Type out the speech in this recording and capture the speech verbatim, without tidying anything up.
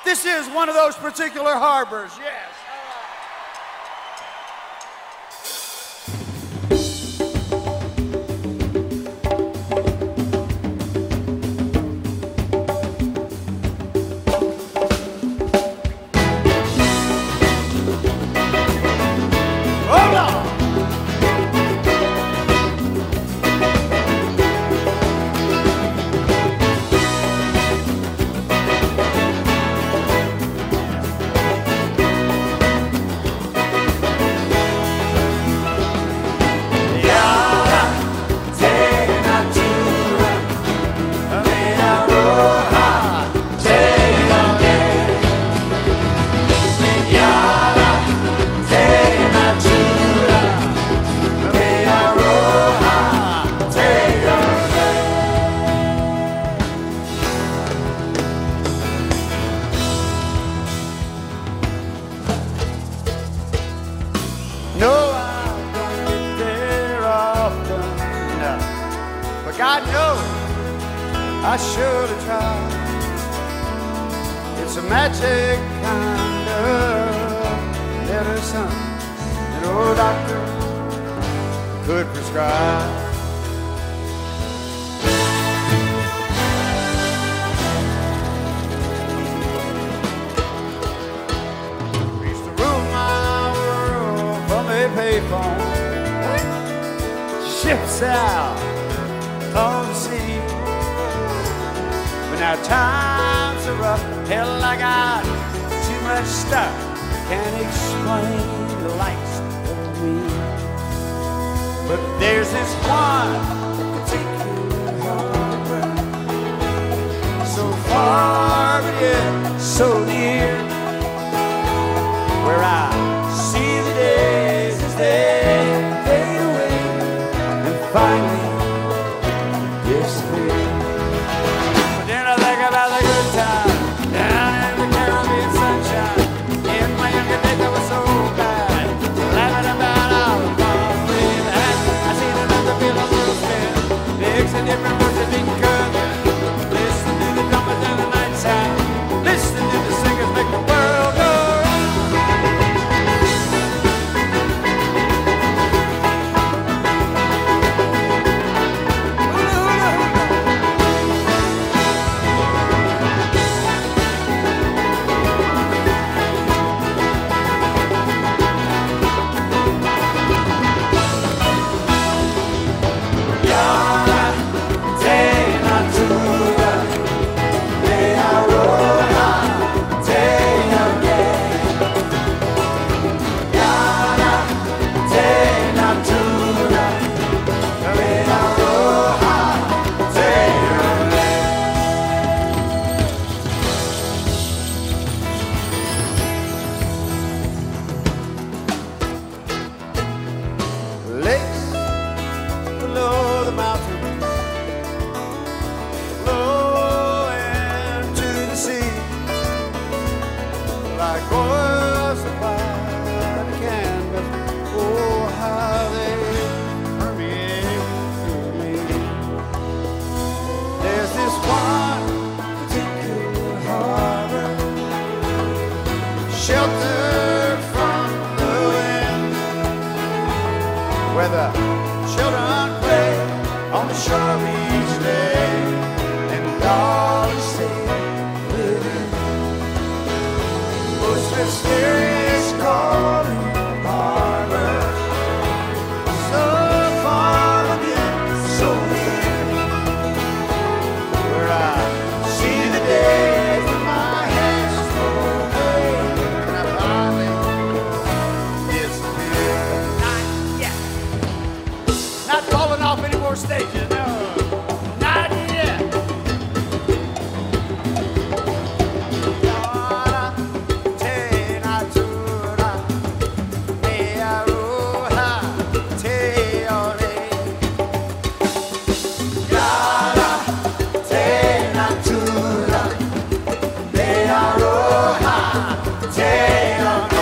This is one of those particular harbors, yes. No, I don't get there often, no. But God knows I should have tried. It's a magic kind of medicine that old doctor could prescribe. Payphone, ships out on the sea. But now times are rough, hell, I got too much stuff. Can't explain the lights of me. But there's this one particular harbor, so far but yet so near, where I see the days as they fade away and finally disappear. But then I think about the good times down in the Caribbean sunshine. In my younger days I was so bad, laughing about all the fun we've had. I seen another feel a little spin, mix a different words that didn't cover. Listen to the drummers and the night sound, listen to the singers make the world go. Lakes below the mountains, flowing to the sea, like oils of white canvas. Oh, how they permeate through me. There's this one particular harbor, sheltered from the wind, where the children play on the shore each day, and all is safe within. Most mysterious calling harbor, so far from you, so near, where I see the days with my hands thrown away, and I finally disappear. Not yet. Not falling off any more stages, no. Not yet. Take on